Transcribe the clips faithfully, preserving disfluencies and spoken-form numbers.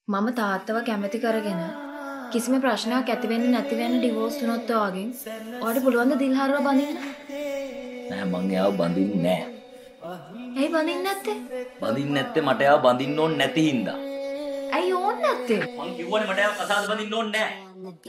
මම තාත්තව කැමති කරගෙන කිසිම ප්‍රශ්නයක් ඇති වෙන්නේ නැති වෙන ඩිවෝස් තුනොත් වගේ ඔයාලට පුළුවන් ද දිල්හාරව බඳින්න? නෑ මං එයාව බඳින්නේ නෑ. ඇයි බඳින්නේ නැත්තේ? බඳින්නේ නැත්තේ මට එයාව බඳින්න ඕනේ නැති හින්දා. ඇයි ඕනේ නැත්තේ? මං කිව්වනේ මට එයාව කසාද බඳින්න ඕනේ නෑ.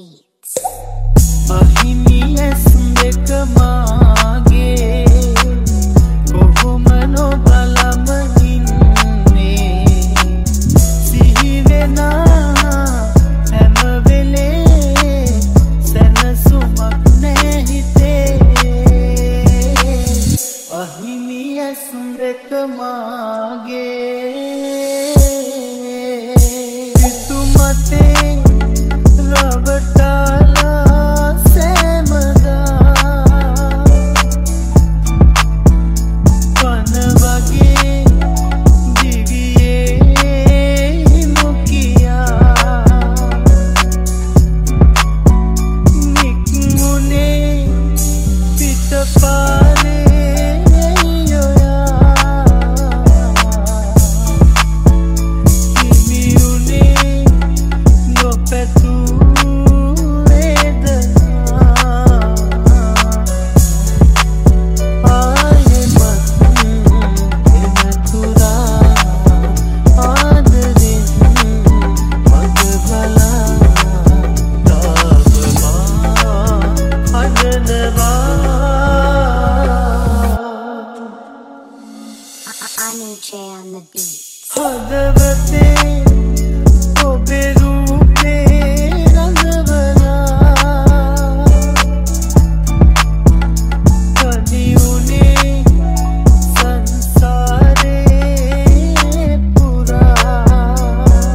අහිමියස් දෙක මාගේ කොහොම නොබලම ඉන්නේ සිහි වෙනා හැම වෙලේ සැනසුමක් නැහිතේ අහිමියස් දෙක මාගේ පිටුමතේ රවටාලා සෑමදා පන වගේ දිවියේ නොකියා නික්මුනේ පිටපාරේ යොයා හිමිුනේ නොපැතු හදවතේ ඔබේ රූපේ රඳවලා කනියුනේ සංසාරේ පුරා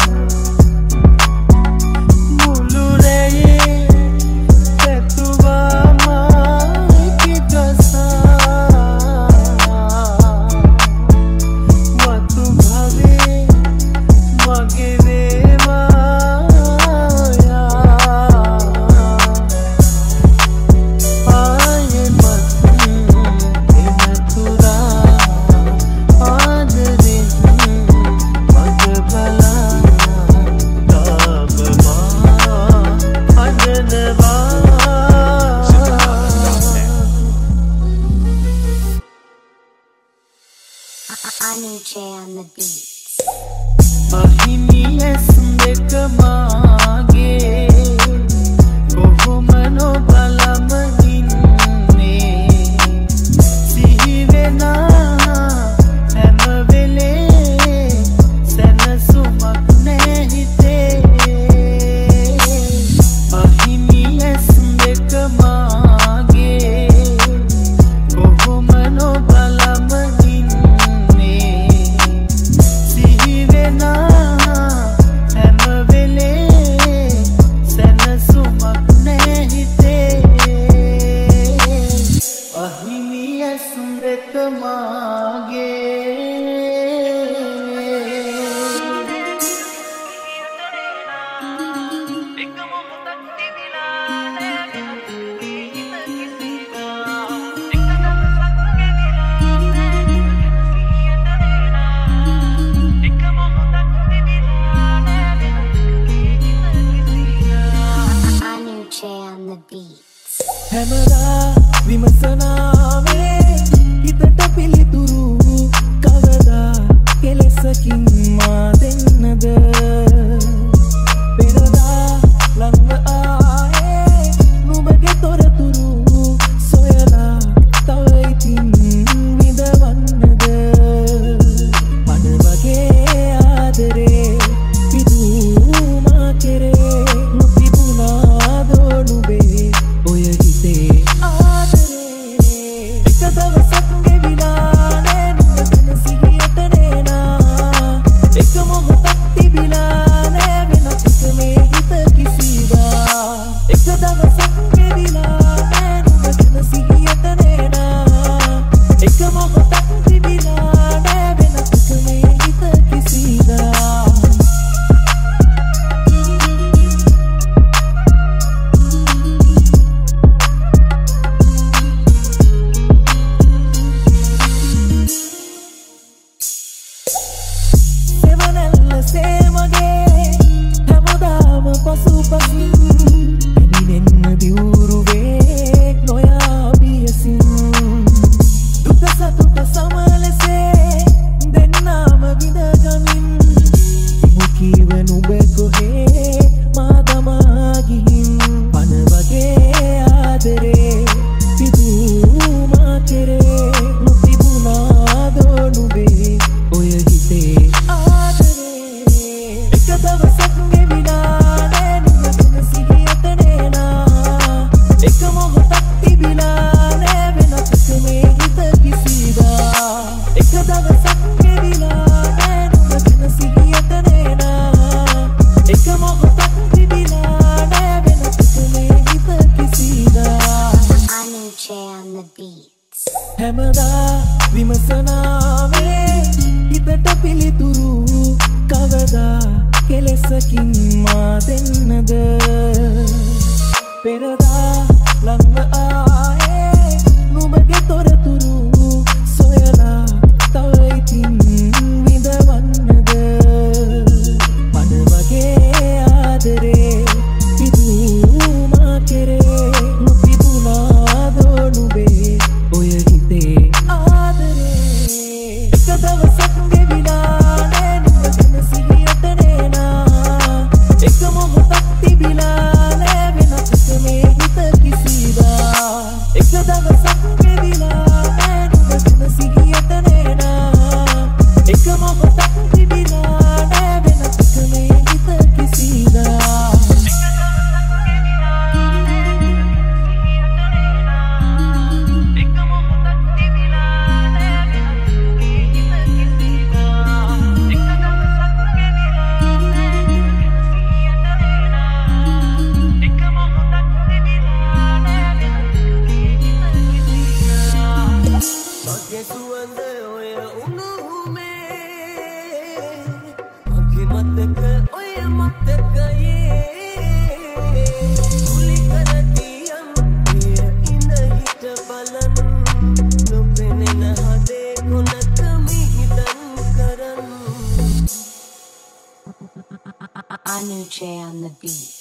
මුළු රැයේ පැතුවා මායිකි ගසා වතු භවේ මගේ වේවා ආයෙමත් එනතුරා ආදරෙන් මග බලා තාපමා හදනවා අහිමියස් දෙක මාගේ කොහොම නොබලම ඉන්නේ සිහි වෙනා හැම වෙලේ සැනසුමක් නැහිතේ අහිමියස් දෙක මාගේ කොහොම නොබලම ඉන්නේ සිහි වෙනා හැම වෙලේ සැනසුමක් නැහිතේ අහිමියස් දෙක මාගේ හැමදා විමසනාවේ හිතට පිළිතුරු කවදා කෙලෙසකින් මා දෙන්නද පෙරදා ලංව ආයේ නුඹගේ තොරතුරු සොයලා තව ඉතින් විඳවන්නද මඩ වගේ ආදරේ පිදුමා කෙරේ නොතිබුණාදෝ නුඹේ ඔය හිතේ ආදරේ මනසකින් මා දෙන්නද පෙරදා ලංව ආයේ නුඹගේ තොරතුරු සොයලා තව ඉතින් විඳවන්නද මඩ වගේ ආදරේ පිදූ මා කෙරේ නොතිබුණාදෝ නුඹේ ඔය හිතේ ආදරේ එක දවසක් ගෙවිලා නෑ නුඹ ගැන සිහියට නේනා එක මොහොතක් තිබිලා නෑ වෙනසක මේ හිත කිසිදා එක දවසක් ගෙවිලා නෑ නුඹ ගැන සිහියට නේනා එක මොහොතක් තිබිලා නෑ වෙනසක මේ හිත කිසිදා Anuj on the beats.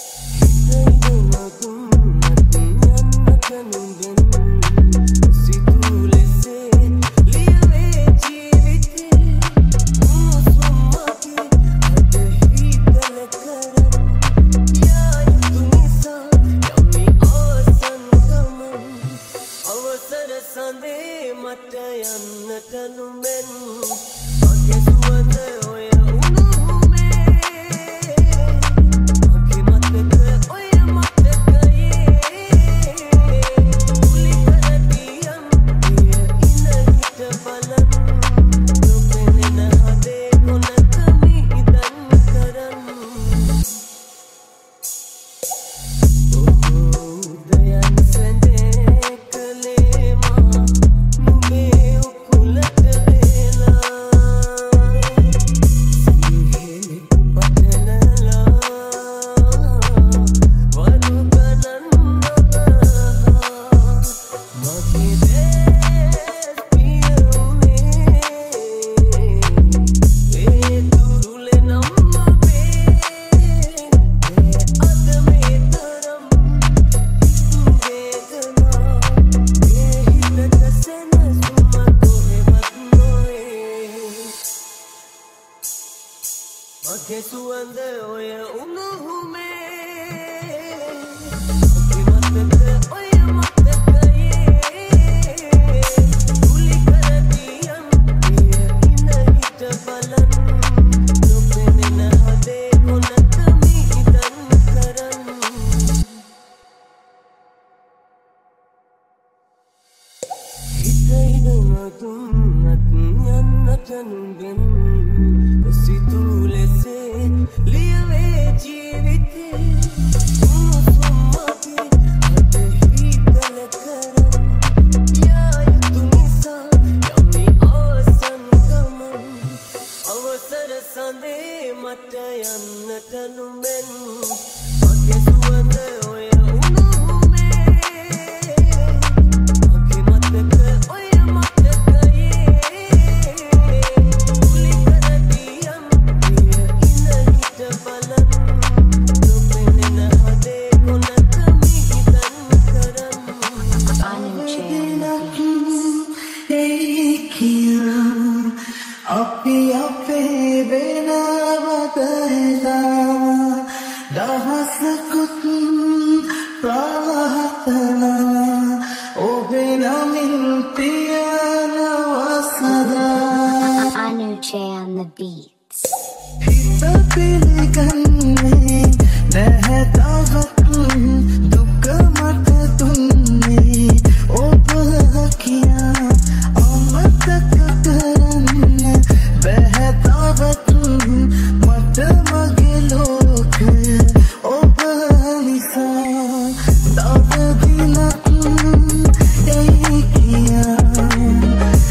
Anuj on the beats.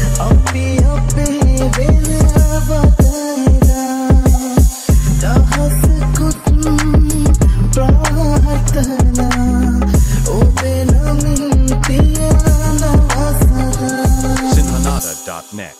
I'll Sinhanada dot net.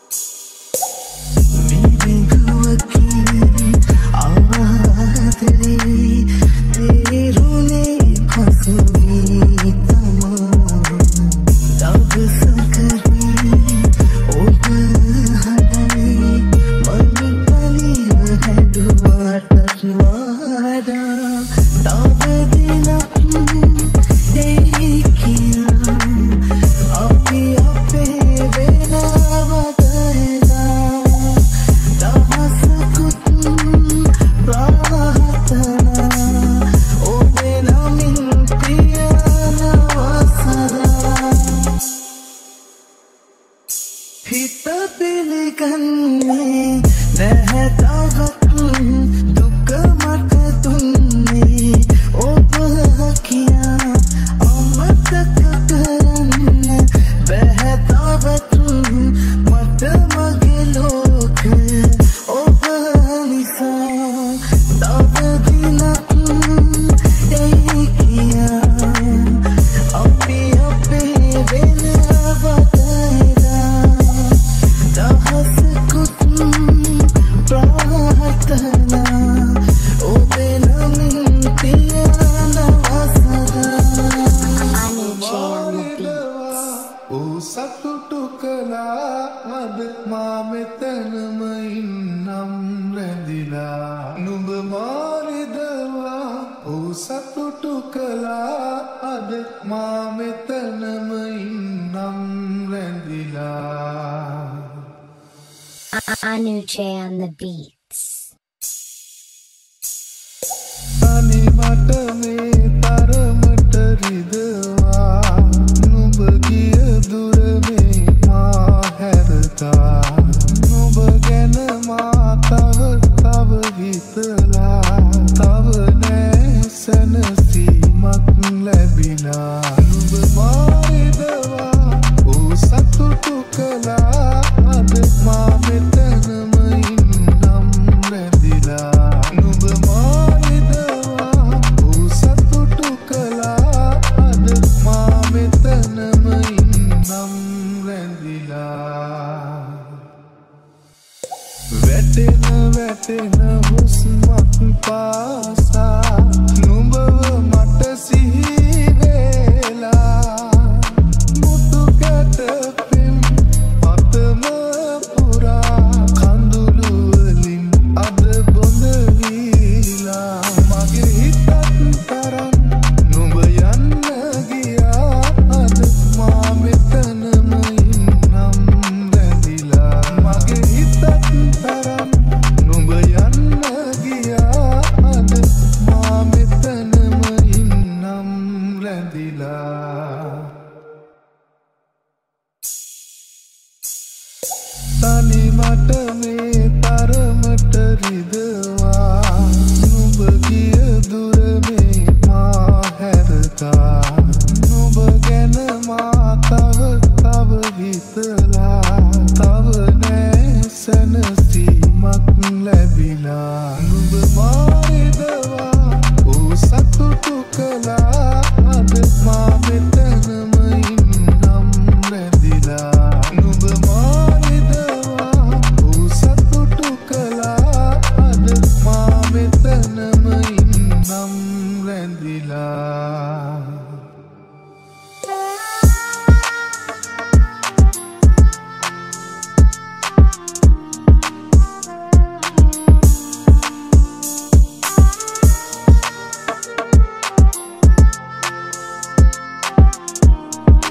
Anuche on the beats.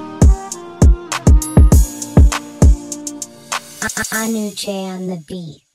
Anuche on the beat.